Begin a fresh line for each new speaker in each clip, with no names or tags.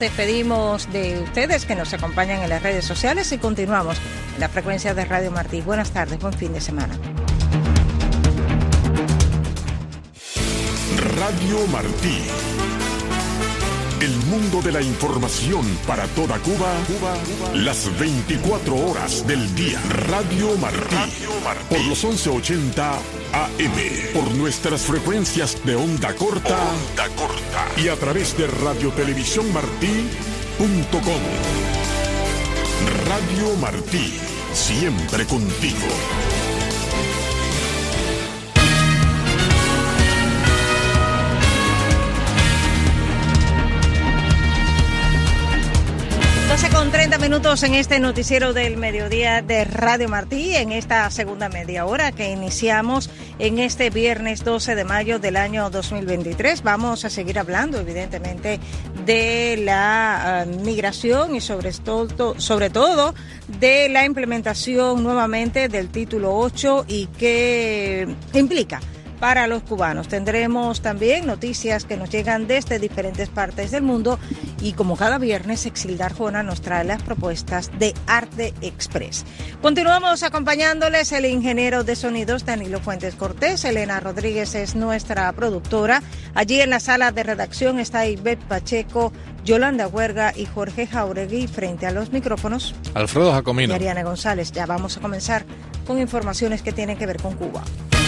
Despedimos de ustedes que nos acompañan en las redes sociales y continuamos en la frecuencia de Radio Martí. Buenas tardes, buen fin de semana.
Radio Martí. El mundo de la información para toda Cuba, las 24 horas del día. Radio Martí. Por los 1180 AM. Por nuestras frecuencias de onda corta. Y a través de radiotelevisiónmartí.com. Radio Martí. Siempre contigo.
Con 30 minutos en este noticiero del mediodía de Radio Martí, en esta segunda media hora que iniciamos en este viernes 12 de mayo del año 2023. Vamos a seguir hablando, evidentemente, de la migración y sobre todo de la implementación nuevamente del título 8 y qué implica para los cubanos. Tendremos también noticias que nos llegan desde diferentes partes del mundo y como cada viernes, Exilda Arjona nos trae las propuestas de Arte Express. Continuamos acompañándoles el ingeniero de sonidos Danilo Fuentes Cortés. Elena Rodríguez es nuestra productora. Allí en la sala de redacción está Ivette Pacheco, Yolanda Huerga y Jorge Jauregui. Frente a los micrófonos,
Alfredo Jacomino
y Ariana González. Ya vamos a comenzar con informaciones que tienen que ver con Cuba.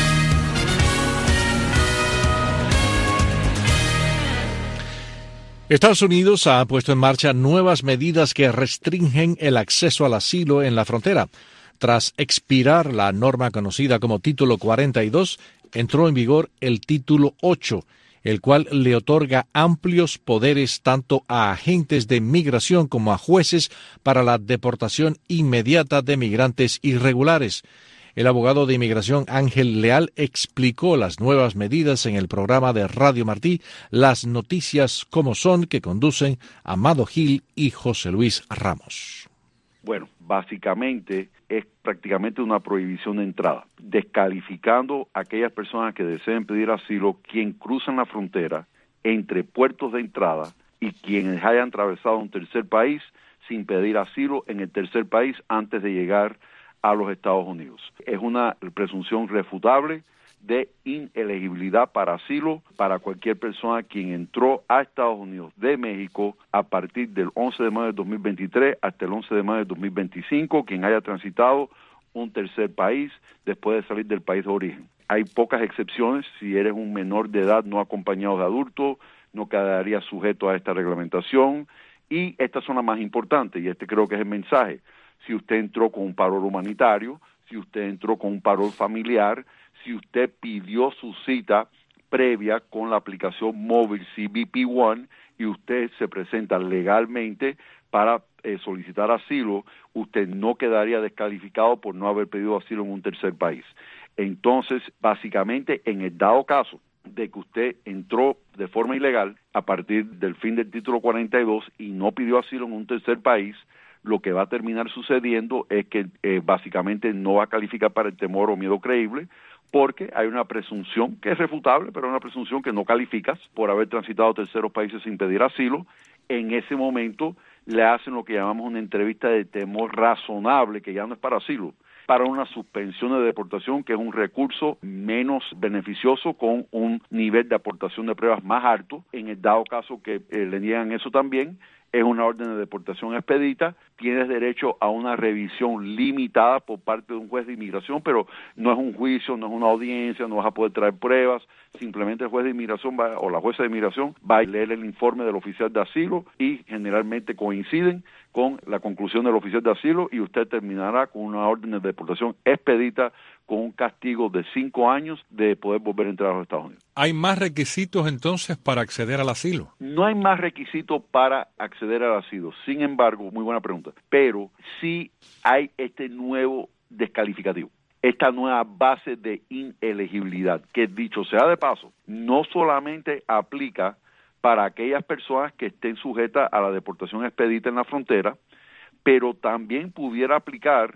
Estados Unidos ha puesto en marcha nuevas medidas que restringen el acceso al asilo en la frontera. Tras expirar la norma conocida como Título 42, entró en vigor el Título 8, el cual le otorga amplios poderes tanto a agentes de migración como a jueces para la deportación inmediata de migrantes irregulares. El abogado de inmigración Ángel Leal explicó las nuevas medidas en el programa de Radio Martí, Las Noticias como Son, que conducen Amado Gil y José Luis Ramos.
Bueno, básicamente es prácticamente una prohibición de entrada, descalificando a aquellas personas que deseen pedir asilo, quien cruzan la frontera entre puertos de entrada y quienes hayan atravesado un tercer país sin pedir asilo en el tercer país antes de llegar a los Estados Unidos. Es una presunción refutable de inelegibilidad para asilo para cualquier persona quien entró a Estados Unidos de México a partir del 11 de mayo de 2023 hasta el 11 de mayo de 2025, quien haya transitado un tercer país después de salir del país de origen. Hay pocas excepciones. Si eres un menor de edad no acompañado de adultos, no quedaría sujeto a esta reglamentación. Y estas son las más importantes, y este creo que es el mensaje. Si usted entró con un parol humanitario, si usted entró con un parol familiar, si usted pidió su cita previa con la aplicación móvil CBP One y usted se presenta legalmente para solicitar asilo, usted no quedaría descalificado por no haber pedido asilo en un tercer país. Entonces, básicamente, en el dado caso de que usted entró de forma ilegal a partir del fin del título 42 y no pidió asilo en un tercer país, lo que va a terminar sucediendo es que básicamente no va a calificar para el temor o miedo creíble, porque hay una presunción que es refutable, pero una presunción que no calificas por haber transitado terceros países sin pedir asilo. En ese momento le hacen lo que llamamos una entrevista de temor razonable, que ya no es para asilo, para una suspensión de deportación, que es un recurso menos beneficioso con un nivel de aportación de pruebas más alto. En el dado caso que le niegan eso también, es una orden de deportación expedita, tienes derecho a una revisión limitada por parte de un juez de inmigración, pero no es un juicio, no es una audiencia, no vas a poder traer pruebas, simplemente el juez de inmigración o la jueza de inmigración va a leer el informe del oficial de asilo y generalmente coinciden con la conclusión del oficial de asilo y usted terminará con una orden de deportación expedita con un castigo de 5 años de poder volver a entrar a los Estados Unidos.
¿Hay más requisitos entonces para acceder al asilo?
No hay más requisitos para acceder al asilo. Sin embargo, muy buena pregunta, pero sí hay este nuevo descalificativo, esta nueva base de inelegibilidad, que dicho sea de paso, no solamente aplica para aquellas personas que estén sujetas a la deportación expedita en la frontera, pero también pudiera aplicar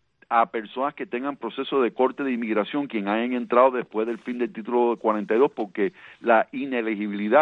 a personas que tengan proceso de corte de inmigración, quien hayan entrado después del fin del título 42, porque la inelegibilidad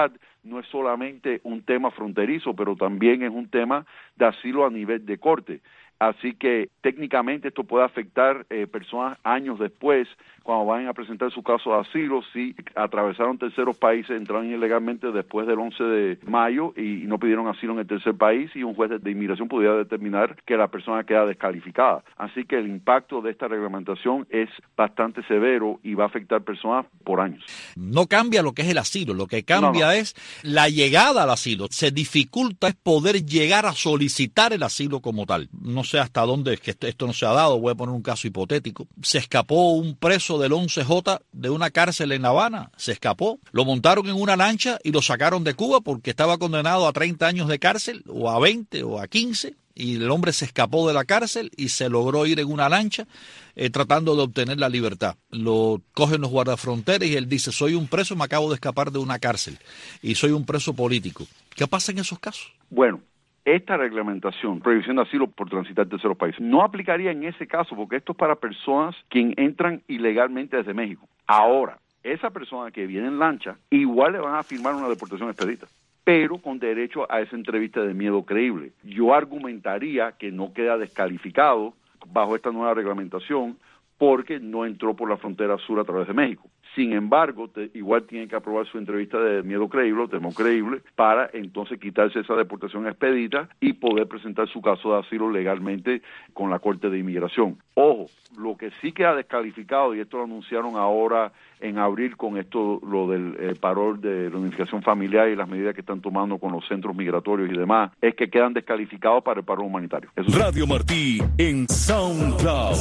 no es solamente un tema fronterizo, pero también es un tema de asilo a nivel de corte. Así que técnicamente esto puede afectar personas años después, cuando vayan a presentar su caso de asilo, si atravesaron terceros países, entraron ilegalmente después del 11 de mayo y no pidieron asilo en el tercer país, y un juez de inmigración pudiera determinar que la persona queda descalificada. Así que el impacto de esta reglamentación es bastante severo y va a afectar personas por años.
No cambia lo que es el asilo, lo que cambia es la llegada al asilo. Se dificulta poder llegar a solicitar el asilo como tal. No sé hasta dónde es que esto no se ha dado. Voy a poner un caso hipotético. Se escapó un preso del 11J de una cárcel en La Habana. Se escapó. Lo montaron en una lancha y lo sacaron de Cuba porque estaba condenado a 30 años de cárcel, o a 20, o a 15. Y el hombre se escapó de la cárcel y se logró ir en una lancha tratando de obtener la libertad. Lo cogen los guardafronteras y él dice: soy un preso, me acabo de escapar de una cárcel y soy un preso político. ¿Qué pasa en esos casos?
Bueno, esta reglamentación, prohibición de asilo por transitar terceros países, no aplicaría en ese caso, porque esto es para personas que entran ilegalmente desde México. Ahora, esa persona que viene en lancha, igual le van a firmar una deportación expedita, pero con derecho a esa entrevista de miedo creíble. Yo argumentaría que no queda descalificado bajo esta nueva reglamentación porque no entró por la frontera sur a través de México. Sin embargo, igual tiene que aprobar su entrevista de miedo creíble o temor creíble para entonces quitarse esa deportación expedita y poder presentar su caso de asilo legalmente con la Corte de Inmigración. Ojo, lo que sí queda descalificado, y esto lo anunciaron ahora en abril con esto, lo del parol de reunificación familiar y las medidas que están tomando con los centros migratorios y demás, es que quedan descalificados para el parol humanitario. Eso sí.
Radio Martí en SoundCloud.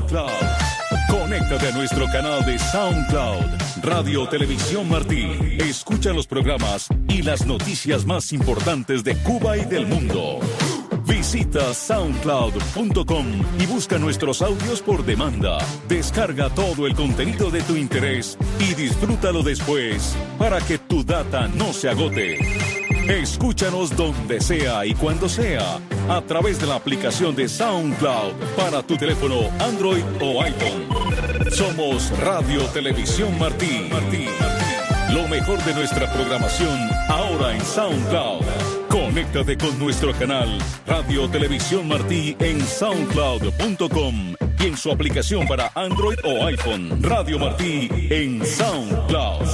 Conéctate a nuestro canal de SoundCloud, Radio Televisión Martí. Escucha los programas y las noticias más importantes de Cuba y del mundo. Visita soundcloud.com y busca nuestros audios por demanda. Descarga todo el contenido de tu interés y disfrútalo después para que tu data no se agote. Escúchanos donde sea y cuando sea a través de la aplicación de SoundCloud para tu teléfono Android o iPhone. Somos Radio Televisión Martí. Lo mejor de nuestra programación ahora en SoundCloud. Conéctate con nuestro canal Radio Televisión Martí en soundcloud.com y en su aplicación para Android o iPhone. Radio Martí en SoundCloud.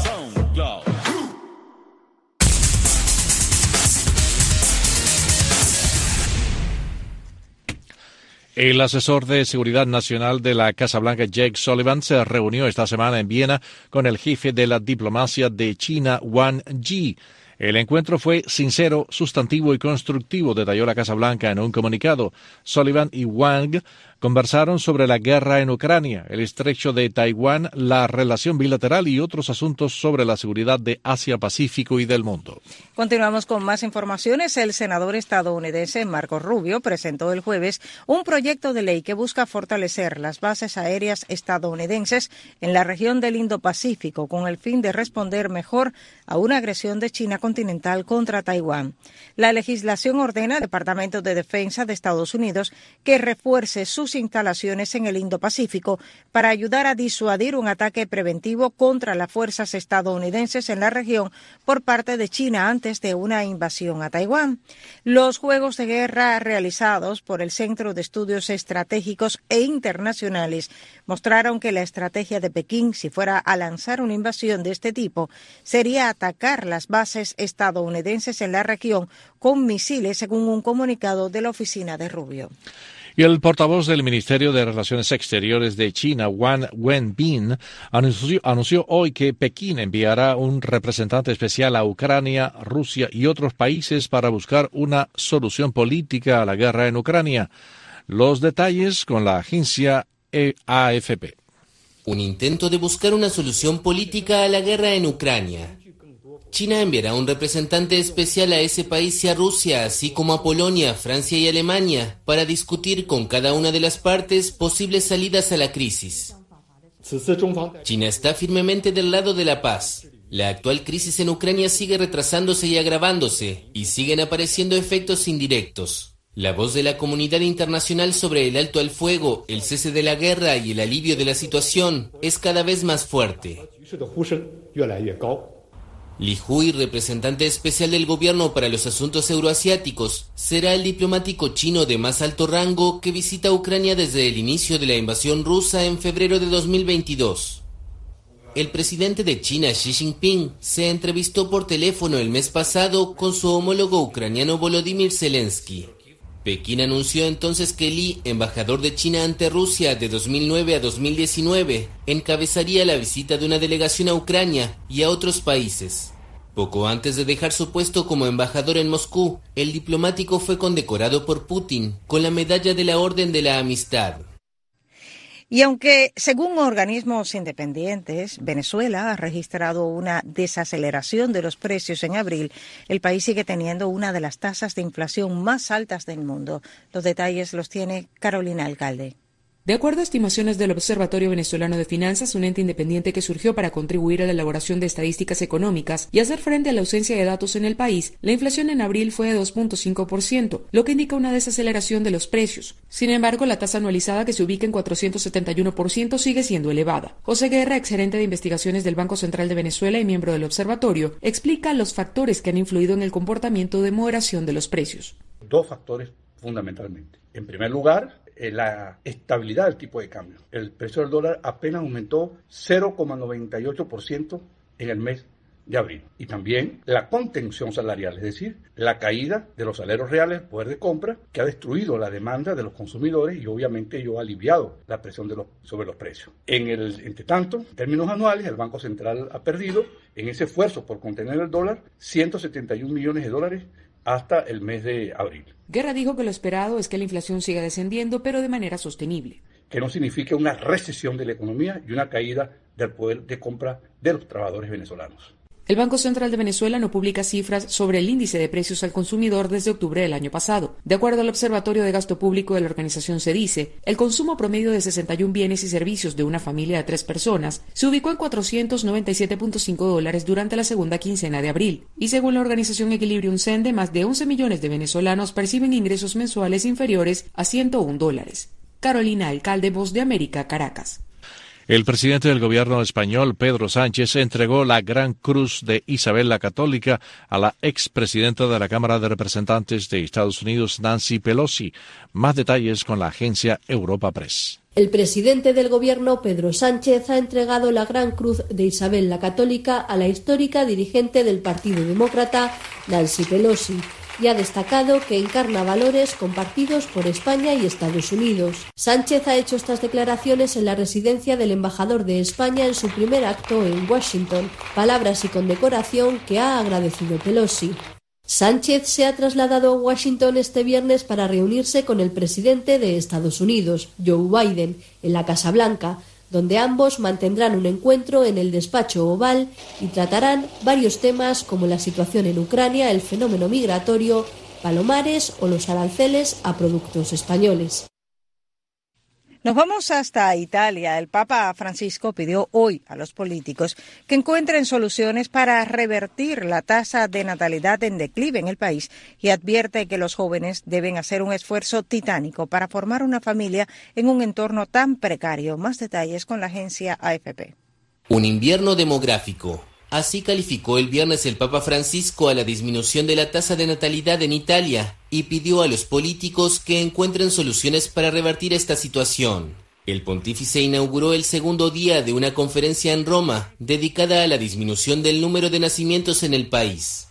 El asesor de Seguridad Nacional de la Casa Blanca, Jake Sullivan, se reunió esta semana en Viena con el jefe de la diplomacia de China, Wang Yi. El encuentro fue sincero, sustantivo y constructivo, detalló la Casa Blanca en un comunicado. Sullivan y Wang conversaron sobre la guerra en Ucrania, el estrecho de Taiwán, la relación bilateral y otros asuntos sobre la seguridad de Asia-Pacífico y del mundo.
Continuamos con más informaciones. El senador estadounidense Marco Rubio presentó el jueves un proyecto de ley que busca fortalecer las bases aéreas estadounidenses en la región del Indo-Pacífico con el fin de responder mejor a una agresión de China continental contra Taiwán. La legislación ordena al Departamento de Defensa de Estados Unidos que refuerce sus instalaciones en el Indo-Pacífico para ayudar a disuadir un ataque preventivo contra las fuerzas estadounidenses en la región por parte de China antes de una invasión a Taiwán. Los juegos de guerra realizados por el Centro de Estudios Estratégicos e Internacionales mostraron que la estrategia de Pekín, si fuera a lanzar una invasión de este tipo, sería atacar las bases estadounidenses en la región con misiles, según un comunicado de la oficina de Rubio.
Y el portavoz del Ministerio de Relaciones Exteriores de China, Wang Wenbin, anunció hoy que Pekín enviará un representante especial a Ucrania, Rusia y otros países para buscar una solución política a la guerra en Ucrania. Los detalles con la agencia AFP.
Un intento de buscar una solución política a la guerra en Ucrania. China enviará un representante especial a ese país y a Rusia, así como a Polonia, Francia y Alemania, para discutir con cada una de las partes posibles salidas a la crisis. China está firmemente del lado de la paz. La actual crisis en Ucrania sigue retrasándose y agravándose, y siguen apareciendo efectos indirectos. La voz de la comunidad internacional sobre el alto al fuego, el cese de la guerra y el alivio de la situación es cada vez más fuerte. Li Hui, representante especial del gobierno para los asuntos euroasiáticos, será el diplomático chino de más alto rango que visita Ucrania desde el inicio de la invasión rusa en febrero de 2022. El presidente de China, Xi Jinping, se entrevistó por teléfono el mes pasado con su homólogo ucraniano Volodymyr Zelensky. Pekín anunció entonces que Li, embajador de China ante Rusia de 2009 a 2019, encabezaría la visita de una delegación a Ucrania y a otros países. Poco antes de dejar su puesto como embajador en Moscú, el diplomático fue condecorado por Putin con la medalla de la Orden de la Amistad.
Y aunque, según organismos independientes, Venezuela ha registrado una desaceleración de los precios en abril, el país sigue teniendo una de las tasas de inflación más altas del mundo. Los detalles los tiene Carolina Alcalde.
De acuerdo a estimaciones del Observatorio Venezolano de Finanzas, un ente independiente que surgió para contribuir a la elaboración de estadísticas económicas y hacer frente a la ausencia de datos en el país, la inflación en abril fue de 2.5%, lo que indica una desaceleración de los precios. Sin embargo, la tasa anualizada, que se ubica en 471%, sigue siendo elevada. José Guerra, exgerente de investigaciones del Banco Central de Venezuela y miembro del observatorio, explica los factores que han influido en el comportamiento de moderación de los precios.
Dos factores fundamentalmente. En primer lugar, la estabilidad del tipo de cambio. El precio del dólar apenas aumentó 0,98% en el mes de abril. Y también la contención salarial, es decir, la caída de los salarios reales, el poder de compra, que ha destruido la demanda de los consumidores y obviamente ello ha aliviado la presión sobre los precios. Entre tanto, en términos anuales, el Banco Central ha perdido, en ese esfuerzo por contener el dólar, $171 millones hasta el mes de abril.
Guerra dijo que lo esperado es que la inflación siga descendiendo, pero de manera sostenible.
Que no signifique una recesión de la economía y una caída del poder de compra de los trabajadores venezolanos.
El Banco Central de Venezuela no publica cifras sobre el índice de precios al consumidor desde octubre del año pasado. De acuerdo al Observatorio de Gasto Público de la organización CEDICE, el consumo promedio de 61 bienes y servicios de una familia de 3 personas se ubicó en $497.5 durante la segunda quincena de abril. Y según la organización Equilibrium Sende, más de 11 millones de venezolanos perciben ingresos mensuales inferiores a $101. Carolina Alcalde, Voz de América, Caracas.
El presidente del gobierno español, Pedro Sánchez, entregó la Gran Cruz de Isabel la Católica a la expresidenta de la Cámara de Representantes de Estados Unidos, Nancy Pelosi. Más detalles con la agencia Europa Press.
El presidente del gobierno, Pedro Sánchez, ha entregado la Gran Cruz de Isabel la Católica a la histórica dirigente del Partido Demócrata, Nancy Pelosi, y ha destacado que encarna valores compartidos por España y Estados Unidos. Sánchez ha hecho estas declaraciones en la residencia del embajador de España en su primer acto en Washington, palabras y condecoración que ha agradecido Pelosi. Sánchez se ha trasladado a Washington este viernes para reunirse con el presidente de Estados Unidos, Joe Biden, en la Casa Blanca, donde ambos mantendrán un encuentro en el despacho oval y tratarán varios temas como la situación en Ucrania, el fenómeno migratorio, Palomares o los aranceles a productos españoles.
Nos vamos hasta Italia. El Papa Francisco pidió hoy a los políticos que encuentren soluciones para revertir la tasa de natalidad en declive en el país y advierte que los jóvenes deben hacer un esfuerzo titánico para formar una familia en un entorno tan precario. Más detalles con la agencia AFP.
Un invierno demográfico. Así calificó el viernes el Papa Francisco a la disminución de la tasa de natalidad en Italia y pidió a los políticos que encuentren soluciones para revertir esta situación. El pontífice inauguró el segundo día de una conferencia en Roma dedicada a la disminución del número de nacimientos en el país.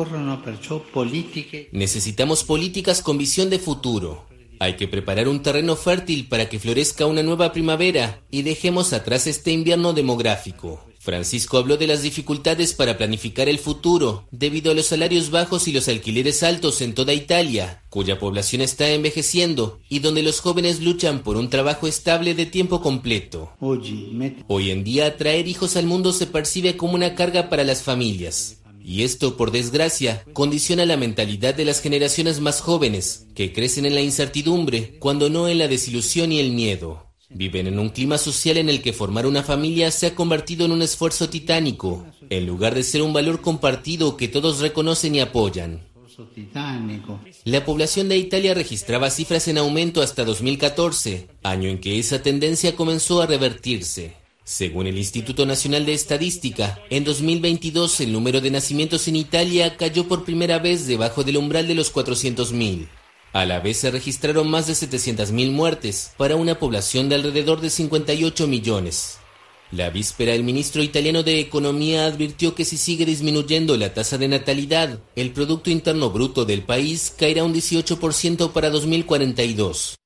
Necesitamos políticas con visión de futuro. Hay que preparar un terreno fértil para que florezca una nueva primavera y dejemos atrás este invierno demográfico. Francisco habló de las dificultades para planificar el futuro debido a los salarios bajos y los alquileres altos en toda Italia, cuya población está envejeciendo y donde los jóvenes luchan por un trabajo estable de tiempo completo. Hoy en día, traer hijos al mundo se percibe como una carga para las familias. Y esto, por desgracia, condiciona la mentalidad de las generaciones más jóvenes, que crecen en la incertidumbre, cuando no en la desilusión y el miedo. Viven en un clima social en el que formar una familia se ha convertido en un esfuerzo titánico, en lugar de ser un valor compartido que todos reconocen y apoyan. La población de Italia registraba cifras en aumento hasta 2014, año en que esa tendencia comenzó a revertirse. Según el Instituto Nacional de Estadística, en 2022 el número de nacimientos en Italia cayó por primera vez debajo del umbral de los 400.000. A la vez se registraron más de 700.000 muertes, para una población de alrededor de 58 millones. La víspera, el ministro italiano de Economía advirtió que si sigue disminuyendo la tasa de natalidad, el Producto Interno Bruto del país caerá un 18% para 2042.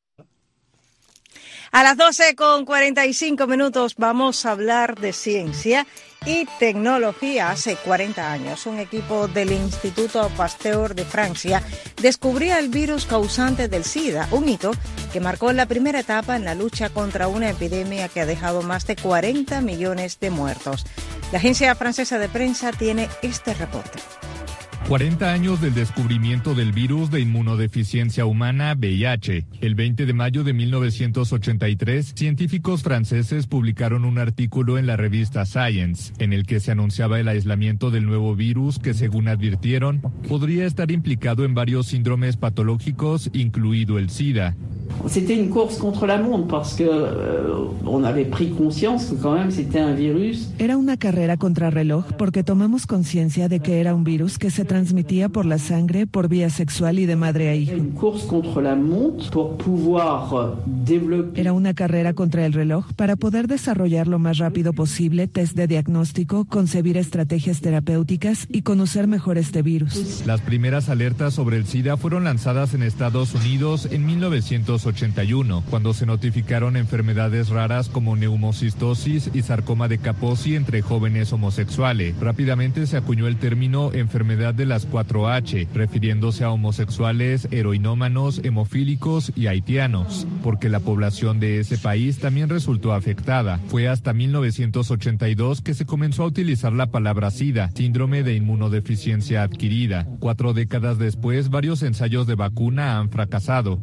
A las 12:45 vamos a hablar de ciencia y tecnología. Hace 40 años, un equipo del Instituto Pasteur de Francia descubría el virus causante del SIDA, un hito que marcó la primera etapa en la lucha contra una epidemia que ha dejado más de 40 millones de muertos. La agencia francesa de prensa tiene este reporte.
40 años del descubrimiento del virus de inmunodeficiencia humana VIH. El 20 de mayo de 1983, científicos franceses publicaron un artículo en la revista Science, en el que se anunciaba el aislamiento del nuevo virus que, según advirtieron, podría estar implicado en varios síndromes patológicos, incluido el SIDA.
C'était une course contre la montre parce que on avait pris conscience que quand même c'était un virus.
Era una carrera contra reloj porque tomamos conciencia de que era un virus que se transmitía por la sangre, por vía sexual y de madre a hijo.
Une course contre la montre pour pouvoir développer.
Era una carrera contra el reloj para poder desarrollar lo más rápido posible test de diagnóstico, concebir estrategias terapéuticas y conocer mejor este virus.
Las primeras alertas sobre el SIDA fueron lanzadas en Estados Unidos en 1981, cuando se notificaron enfermedades raras como neumocistosis y sarcoma de Kaposi entre jóvenes homosexuales. Rápidamente se acuñó el término enfermedad de las 4H, refiriéndose a homosexuales, heroinómanos, hemofílicos y haitianos, porque la población de ese país también resultó afectada. Fue hasta 1982 que se comenzó a utilizar la palabra SIDA, síndrome de inmunodeficiencia adquirida. 4 décadas después, varios ensayos de vacuna han fracasado.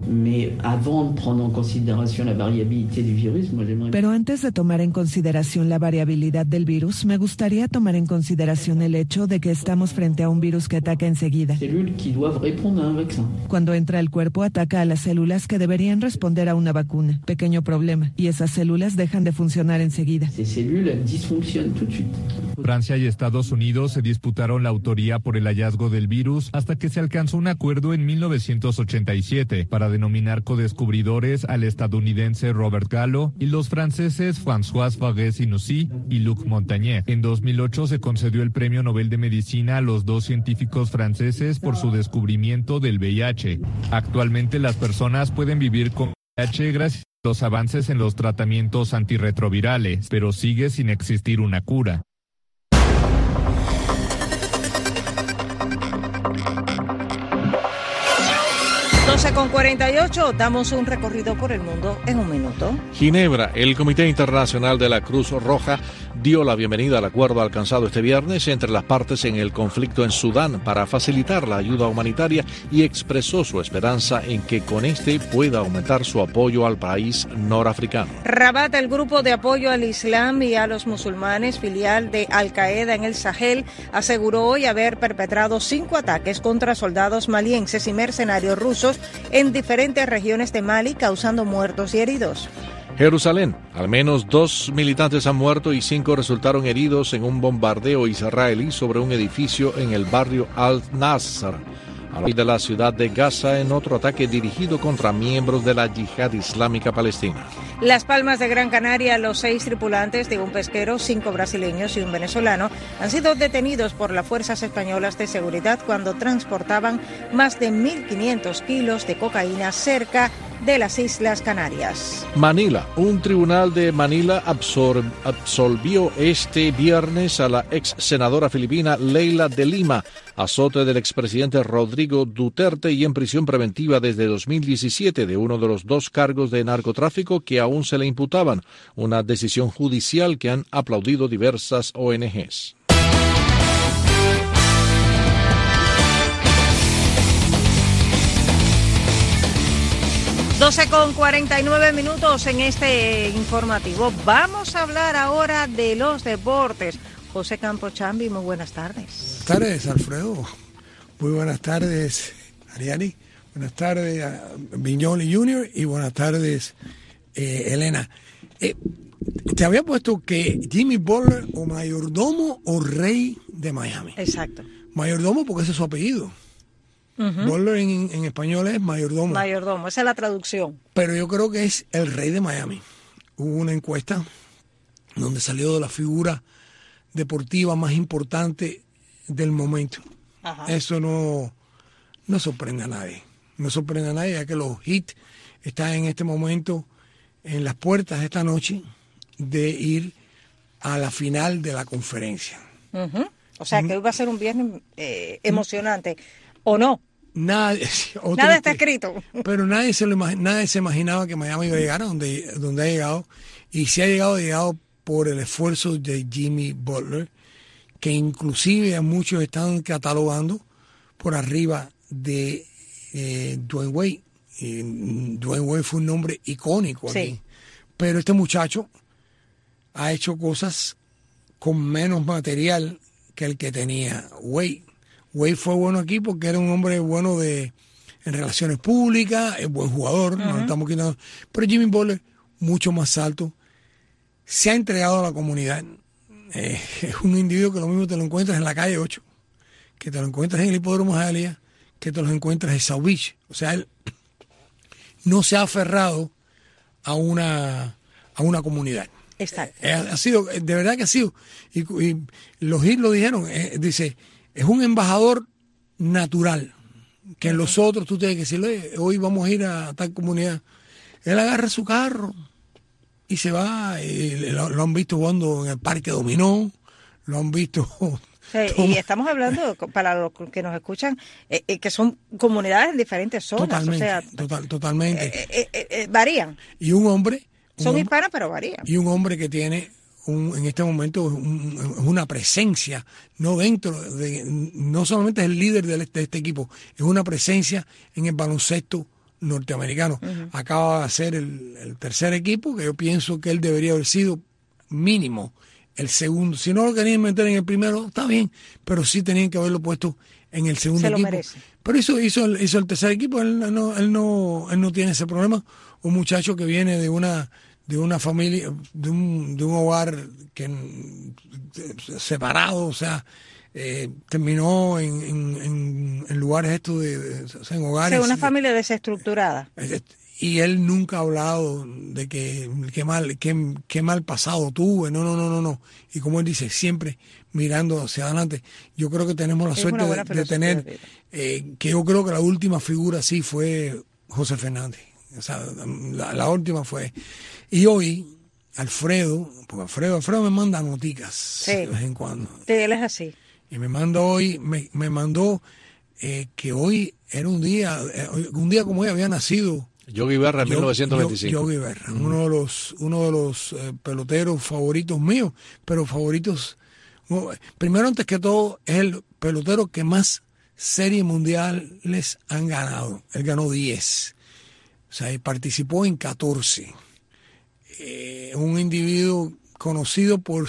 Pero antes de tomar en consideración la variabilidad del virus, me gustaría tomar en consideración el hecho de que estamos frente a un virus que ataca enseguida. Cuando entra al cuerpo, ataca a las células que deberían responder a una vacuna. Pequeño problema, y esas células dejan de funcionar enseguida.
Francia y Estados Unidos se disputaron la autoría por el hallazgo del virus hasta que se alcanzó un acuerdo en 1987 para denominar codescubridores al estadounidense Robert Gallo y los franceses François Faguet-Sinoussi y Luc Montagnier. En 2008 se concedió el Premio Nobel de Medicina a los 2 científicos franceses por su descubrimiento del VIH. Actualmente las personas pueden vivir con VIH gracias a los avances en los tratamientos antirretrovirales, pero sigue sin existir una cura.
Con 48, damos un recorrido por el mundo en un minuto.
Ginebra, el Comité Internacional de la Cruz Roja dio la bienvenida al acuerdo alcanzado este viernes entre las partes en el conflicto en Sudán para facilitar la ayuda humanitaria y expresó su esperanza en que con este pueda aumentar su apoyo al país norafricano.
Rabat, el grupo de apoyo al Islam y a los musulmanes, filial de Al-Qaeda en el Sahel, aseguró hoy haber perpetrado 5 ataques contra soldados malienses y mercenarios rusos en diferentes regiones de Mali, causando muertos y heridos.
Jerusalén, al menos 2 militantes han muerto y 5 resultaron heridos en un bombardeo israelí sobre un edificio en el barrio Al-Nasr, al de la ciudad de Gaza, en otro ataque dirigido contra miembros de la Yihad Islámica Palestina.
Las Palmas de Gran Canaria, los 6 tripulantes de un pesquero, 5 brasileños y un venezolano, han sido detenidos por las fuerzas españolas de seguridad cuando transportaban más de 1.500 kilos de cocaína cerca de las Islas Canarias.
Manila, un tribunal de Manila absolvió este viernes a la ex senadora filipina Leila de Lima, azote del expresidente Rodrigo Duterte y en prisión preventiva desde 2017 de uno de los 2 cargos de narcotráfico que aún se le imputaban, una decisión judicial que han aplaudido diversas ONGs.
Con 49 minutos en este informativo. Vamos a hablar ahora de los deportes. José Campos Chambi, muy buenas tardes.
Buenas tardes, Alfredo. Muy buenas tardes, Ariani. Buenas tardes, Viñoli Jr. y buenas tardes, Elena. Te había puesto que Jimmy Butler o mayordomo o rey de Miami.
Exacto.
Mayordomo porque ese es su apellido. Butler en español es mayordomo.
Mayordomo, esa es la traducción.
Pero yo creo que es el rey de Miami. Hubo una encuesta donde salió de la figura deportiva más importante del momento. Ajá. Eso no sorprende a nadie. No sorprende a nadie, ya que los Heat están en este momento en las puertas esta noche de ir a la final de la conferencia.
O sea que hoy va a ser un viernes emocionante, ¿o no?
Nada está escrito. Pero nadie se imaginaba que Miami iba a llegar a donde ha llegado. Y si ha llegado por el esfuerzo de Jimmy Butler, que inclusive a muchos están catalogando por arriba de Dwayne Wade. Y Dwayne Wade fue un nombre icónico aquí. Sí. Pero este muchacho ha hecho cosas con menos material que el que tenía Wade. Wade fue bueno aquí porque era un hombre bueno en relaciones públicas, es buen jugador, no lo estamos quitando. Pero Jimmy Butler, mucho más alto, se ha entregado a la comunidad. Es un individuo que lo mismo te lo encuentras en la calle 8, que te lo encuentras en el hipódromo de Hialeah, que te lo encuentras en South Beach. O sea, él no se ha aferrado a una comunidad.
Exacto.
Ha sido, de verdad que ha sido, y los Heat lo dijeron, dice, es un embajador natural, que en los otros tú tienes que decirle, hoy vamos a ir a tal comunidad. Él agarra su carro y se va, y lo han visto jugando en el parque dominó, lo han visto...
Sí, y estamos hablando, para los que nos escuchan, que son comunidades en diferentes zonas.
Totalmente.
Varían.
Y un hombre...
Son hispanos, pero varían.
Y un hombre que tiene, en este momento, una presencia, no solamente es el líder de este equipo, es una presencia en el baloncesto norteamericano. Acaba de ser el tercer equipo, que yo pienso que él debería haber sido mínimo el segundo. Si no lo querían meter en el primero, está bien, pero sí tenían que haberlo puesto en el segundo equipo. Merece. Pero hizo el tercer equipo, él no tiene ese problema. Un muchacho que viene de una familia, de un hogar separado, o sea, terminó en lugares estos en hogares.
Sí, una familia desestructurada.
Y él nunca ha hablado de qué mal pasado tuve, no. Y como él dice, siempre mirando hacia adelante. Yo creo que tenemos la suerte de tener, que yo creo que la última figura sí fue José Fernández. O sea, la última fue. Y hoy, Alfredo me manda noticas de vez en cuando.
Sí, él es así.
Y me mandó que hoy era un día como hoy había nacido
Yogi Berra en 1925.
Yogi Berra, uno de los peloteros favoritos míos, pero favoritos. Primero, antes que todo, es el pelotero que más series mundiales han ganado. Él ganó 10. O sea, y participó en 14. Un individuo conocido por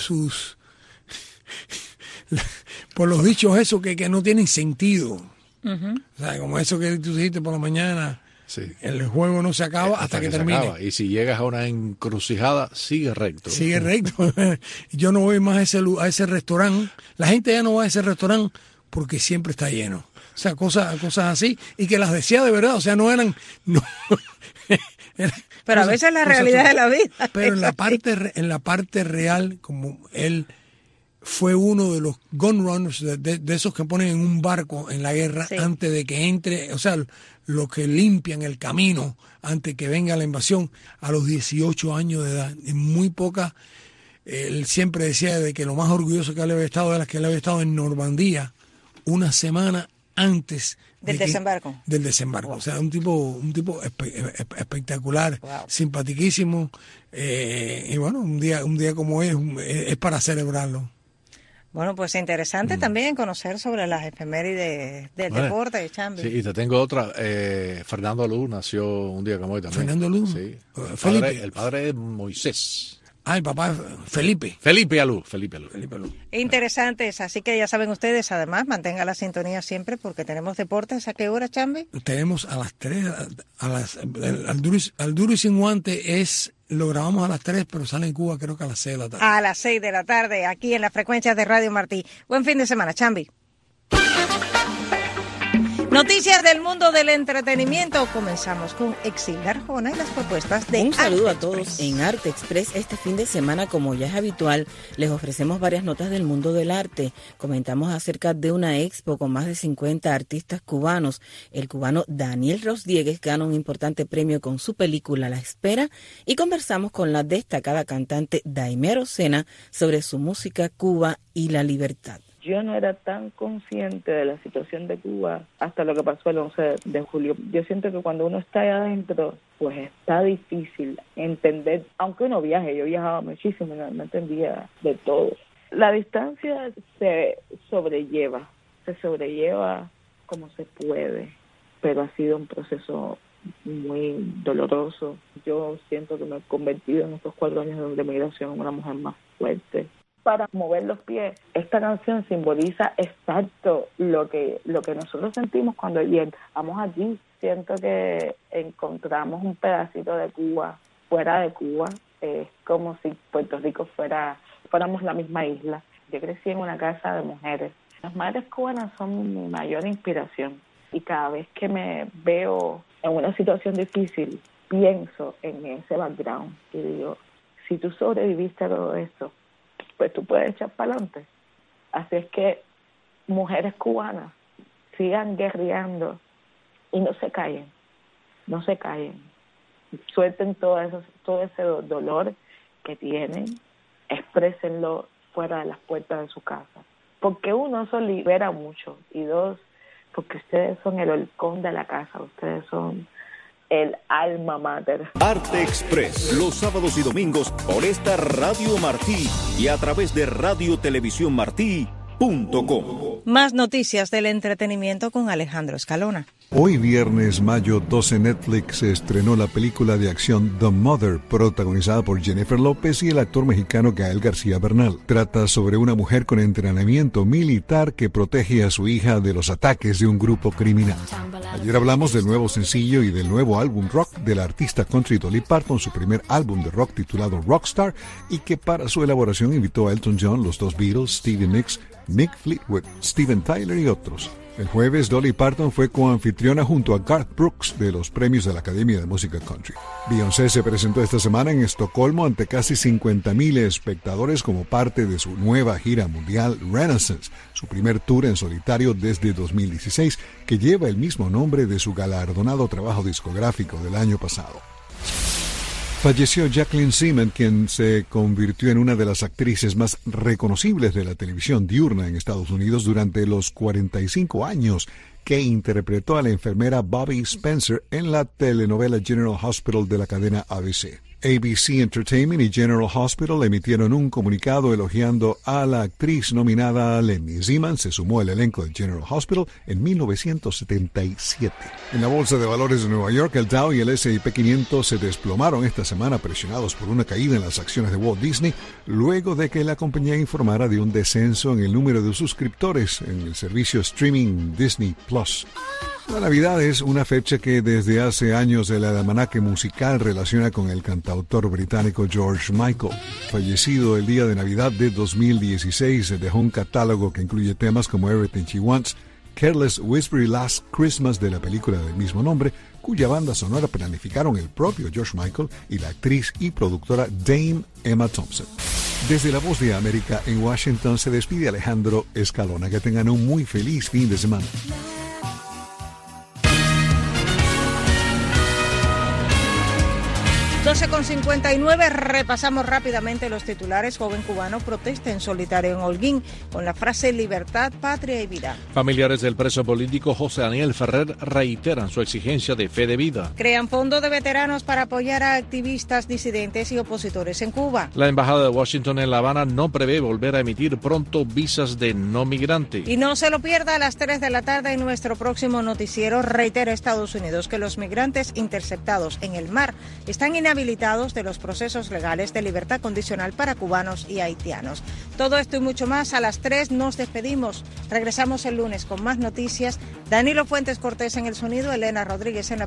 por los dichos esos que no tienen sentido. O sea, como eso que tú dijiste por la mañana. Sí. El juego no se acaba hasta que termine.
Y si llegas a una encrucijada, sigue recto.
Sigue recto. Yo no voy más a ese restaurante. La gente ya no va a ese restaurante porque siempre está lleno. O sea, cosas así. Y que las decía de verdad. O sea, no eran...
pero a veces la realidad de la vida.
Pero en la parte real, como él fue uno de los gun runners, de esos que ponen en un barco en la guerra antes de que entre, o sea, los que limpian el camino antes que venga la invasión, a los 18 años de edad. En muy poca, él siempre decía de que lo más orgulloso que él había estado era que él había estado en Normandía una semana antes
del desembarco.
Wow. O sea, un tipo espectacular, simpaticísimo, y bueno, un día como hoy es para celebrarlo.
Bueno, pues interesante también conocer sobre las efemérides del deporte, Chambi.
Sí, y te tengo otra. Fernando Alú nació un día como hoy también.
¿Fernando Alú?
Sí. El padre de Moisés.
El papá Felipe.
Felipe Alú.
Interesantes, así que ya saben ustedes, además, mantenga la sintonía siempre porque tenemos deportes. ¿A qué hora, Chambi?
Tenemos a las 3, al duro y sin guante es Lo grabamos a las 3, pero sale en Cuba creo que a las 6 de la tarde.
A las 6 de la tarde, aquí en las frecuencias de Radio Martí. Buen fin de semana, Chambi. Noticias del mundo del entretenimiento. Comenzamos con Exilda Arjona y las propuestas de
Un saludo
Arte
a todos
Express.
en Arte Express. Este fin de semana, como ya es habitual, les ofrecemos varias notas del mundo del arte. Comentamos acerca de una expo con más de 50 artistas cubanos. El cubano Daniel Rosdiegues gana un importante premio con su película La Espera y conversamos con la destacada cantante Daimero Sena sobre su música, Cuba y la libertad.
Yo no era tan consciente de la situación de Cuba hasta lo que pasó el 11 de julio. Yo siento que cuando uno está ahí adentro, pues está difícil entender, aunque uno viaje, yo viajaba muchísimo y no entendía de todo. La distancia se sobrelleva como se puede, pero ha sido un proceso muy doloroso. Yo siento que me he convertido en estos 4 años de migración en una mujer más fuerte. Para mover los pies, esta canción simboliza exacto lo que nosotros sentimos cuando llegamos allí. Siento que encontramos un pedacito de Cuba fuera de Cuba. Es como si Puerto Rico fuéramos la misma isla. Yo crecí en una casa de mujeres. Las madres cubanas son mi mayor inspiración y cada vez que me veo en una situación difícil pienso en ese background y digo, si tú sobreviviste a todo esto, pues tú puedes echar para adelante. Así es que mujeres cubanas sigan guerreando y no se callen. Suelten todo ese dolor que tienen, exprésenlo fuera de las puertas de su casa. Porque uno, eso libera mucho, y 2, porque ustedes son el halcón de la casa, ustedes son el alma mater.
Arte Express, los sábados y domingos por esta Radio Martí y a través de radiotelevisiónmartí.com.
Más noticias del entretenimiento con Alejandro Escalona.
Hoy viernes, mayo 12, Netflix estrenó la película de acción The Mother, protagonizada por Jennifer López y el actor mexicano Gael García Bernal. Trata sobre una mujer con entrenamiento militar que protege a su hija de los ataques de un grupo criminal. Ayer hablamos del nuevo sencillo y del nuevo álbum rock de la artista country Dolly Parton, su primer álbum de rock titulado Rockstar, y que para su elaboración invitó a Elton John, los dos Beatles, Stevie Nicks, Mick Fleetwood, Steven Tyler y otros. El jueves, Dolly Parton fue coanfitriona junto a Garth Brooks de los premios de la Academia de Música Country. Beyoncé se presentó esta semana en Estocolmo ante casi 50,000 espectadores como parte de su nueva gira mundial Renaissance, su primer tour en solitario desde 2016, que lleva el mismo nombre de su galardonado trabajo discográfico del año pasado. Falleció Jacqueline Seaman, quien se convirtió en una de las actrices más reconocibles de la televisión diurna en Estados Unidos durante los 45 años que interpretó a la enfermera Bobby Spencer en la telenovela General Hospital de la cadena ABC. ABC Entertainment y General Hospital emitieron un comunicado elogiando a la actriz nominada. Lenny Seaman se sumó al elenco de General Hospital en 1977. En la Bolsa de Valores de Nueva York, el Dow y el S&P 500 se desplomaron esta semana presionados por una caída en las acciones de Walt Disney, luego de que la compañía informara de un descenso en el número de suscriptores en el servicio streaming Disney Plus. La Navidad es una fecha que desde hace años el almanaque musical relaciona con el cantautor británico George Michael. Fallecido el día de Navidad de 2016, se dejó un catálogo que incluye temas como Everything She Wants, Careless Whisper y Last Christmas de la película del mismo nombre, cuya banda sonora planificaron el propio George Michael y la actriz y productora Dame Emma Thompson. Desde La Voz de América en Washington se despide Alejandro Escalona. Que tengan un muy feliz fin de semana.
12:59, repasamos rápidamente los titulares. Joven cubano protesta en solitario en Holguín con la frase libertad, patria y vida.
Familiares del preso político José Daniel Ferrer reiteran su exigencia de fe de vida.
Crean fondo de veteranos para apoyar a activistas, disidentes y opositores en Cuba.
La Embajada de Washington en La Habana no prevé volver a emitir pronto visas de no migrante.
Y no se lo pierda a las 3 de la tarde en nuestro próximo noticiero. Reitera Estados Unidos que los migrantes interceptados en el mar están inhabilitados de los procesos legales de libertad condicional para cubanos y haitianos. Todo esto y mucho más a las 3 nos despedimos. Regresamos el lunes con más noticias. Danilo Fuentes Cortés en el sonido, Elena Rodríguez en la